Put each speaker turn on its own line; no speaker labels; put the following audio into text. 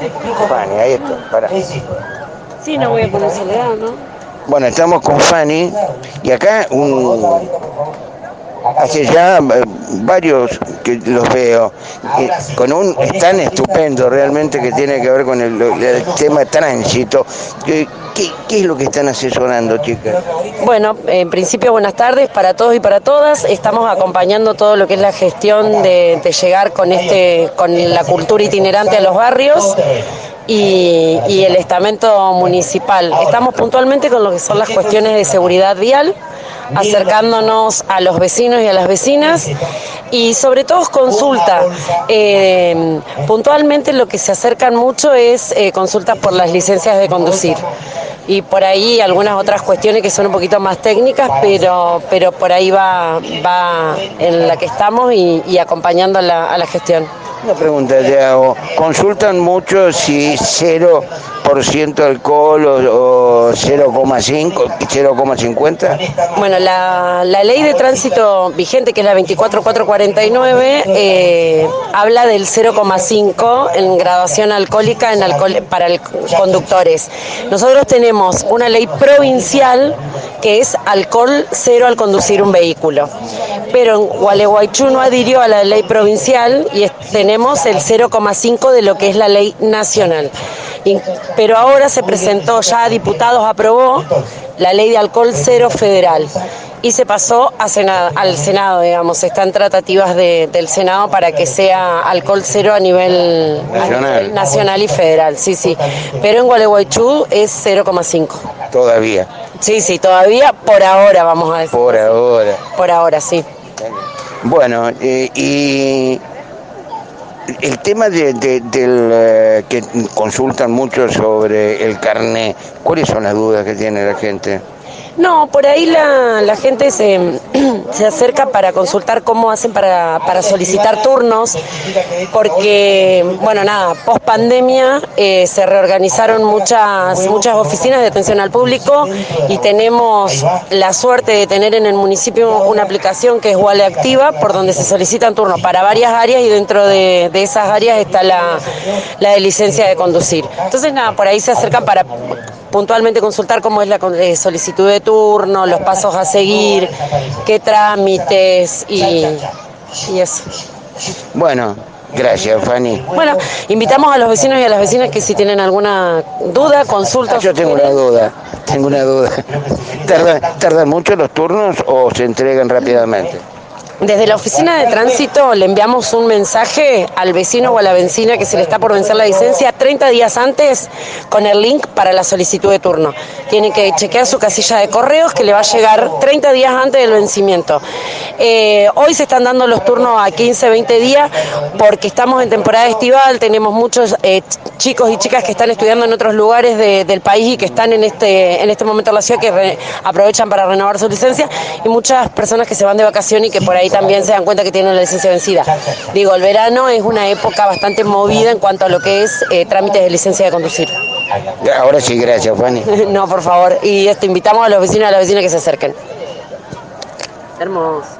Fanny, ahí está, pará.
Sí, no voy a poner soledad, ¿no?
Bueno, estamos con Fanny y acá hace ya varios que los veo con un stand estupendo realmente que tiene que ver con el tema tránsito. ¿Qué es lo que están asesorando, chicas?
Bueno, en principio buenas tardes para todos y para todas. Estamos acompañando todo lo que es la gestión de llegar con la cultura itinerante a los barrios y el estamento municipal. Estamos puntualmente con lo que son las cuestiones de seguridad vial, acercándonos a los vecinos y a las vecinas y sobre todo consulta. Puntualmente lo que se acercan mucho es consultas por las licencias de conducir y por ahí algunas otras cuestiones que son un poquito más técnicas, pero por ahí va en la que estamos y acompañando a la gestión.
Una pregunta te hago. ¿Consultan mucho si 0% alcohol o 0,5, 0,50?
Bueno, la ley de tránsito vigente, que es la 24449, habla del 0,5 en graduación alcohólica para conductores. Nosotros tenemos una ley provincial que es alcohol cero al conducir un vehículo. Pero en Gualeguaychú no adhirió a la ley provincial y tenemos el 0,5 de lo que es la ley nacional. Pero ahora se presentó, ya a diputados aprobó la ley de alcohol cero federal y se pasó al Senado, digamos, está en tratativas del Senado para que sea alcohol cero a nivel nacional y federal, sí. Pero en Gualeguaychú es 0,5.
Todavía.
Sí, todavía por ahora, vamos a decir.
Por ahora.
Por ahora, sí.
Bueno, y el tema del que consultan mucho sobre el carné, ¿cuáles son las dudas que tiene la gente?
No, por ahí la gente se acerca para consultar cómo hacen para solicitar turnos, porque, bueno, nada, post pandemia se reorganizaron muchas oficinas de atención al público y tenemos la suerte de tener en el municipio una aplicación que es Wale Activa, por donde se solicitan turnos para varias áreas y dentro de esas áreas está la de licencia de conducir. Entonces, nada, por ahí se acercan para puntualmente consultar cómo es la solicitud de turno, los pasos a seguir, qué trámites y eso.
Bueno, gracias, Fanny.
Bueno, invitamos a los vecinos y a las vecinas que si tienen alguna duda, consulta.
Yo tengo una duda. ¿Tardan mucho los turnos o se entregan rápidamente?
Desde la oficina de tránsito le enviamos un mensaje al vecino o a la vecina que se le está por vencer la licencia 30 días antes con el link para la solicitud de turno. Tiene que chequear su casilla de correos que le va a llegar 30 días antes del vencimiento. Hoy se están dando los turnos a 15, 20 días porque estamos en temporada estival, tenemos muchos chicos y chicas que están estudiando en otros lugares del país y que están en este momento en la ciudad que aprovechan para renovar su licencia y muchas personas que se van de vacación y que por ahí también se dan cuenta que tienen la licencia vencida. Digo, el verano es una época bastante movida en cuanto a lo que es trámites de licencia de conducir.
Ahora sí, gracias, Fanny.
No, por favor. Y invitamos a los vecinos y a las vecinas que se acerquen. Hermoso.